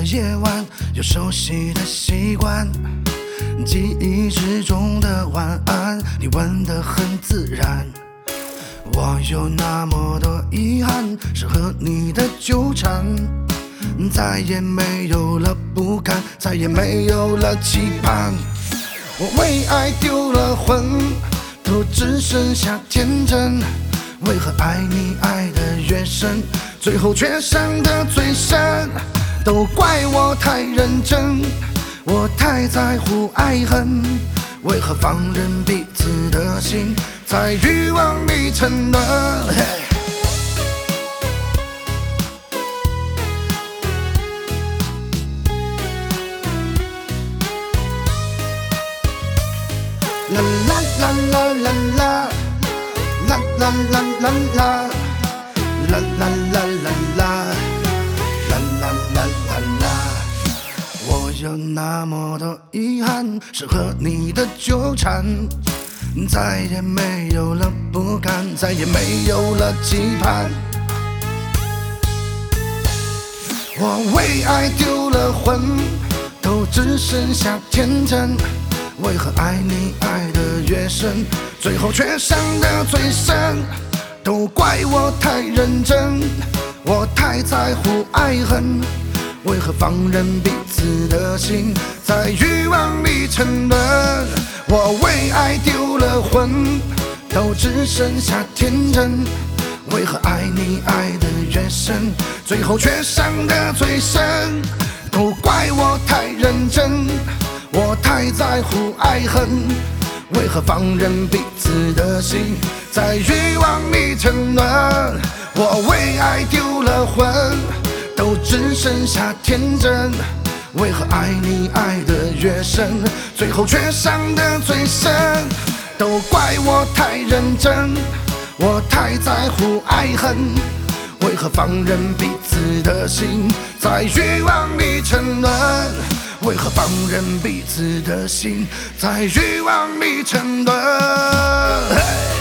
的夜晚，有熟悉的习惯，记忆之中的晚安，你问得很自然。我有那么多遗憾，是和你的纠缠，再也没有了不甘，再也没有了期盼。我为爱丢了魂，都只剩下天真。为何爱你爱得越深，最后却伤得最深？都怪我太认真，我太在乎爱恨。为何放任彼此的心在欲望里沉沦？啦啦啦啦啦啦。啦啦啦啦啦，啦啦啦啦啦，啦啦啦啦啦。我有那么多遗憾，是和你的纠缠，再也没有了不甘，再也没有了期盼。我为爱丢了魂，都只剩下天真。为何爱你爱得越深，最后却伤得最深？都怪我太认真，我太在乎爱恨。为何放任彼此的心在欲望里沉沦？我为爱丢了魂，都只剩下天真。为何爱你爱得越深，最后却伤得最深？都怪我太认真，我太在乎爱恨。为何放任彼此的心在欲望里沉沦？我为爱丢了魂，都只剩下天真。为何爱你爱得越深，最后却伤得最深？都怪我太认真，我太在乎爱恨。为何放任彼此的心在欲望里沉沦？为何放任彼此的心在欲望里沉沦？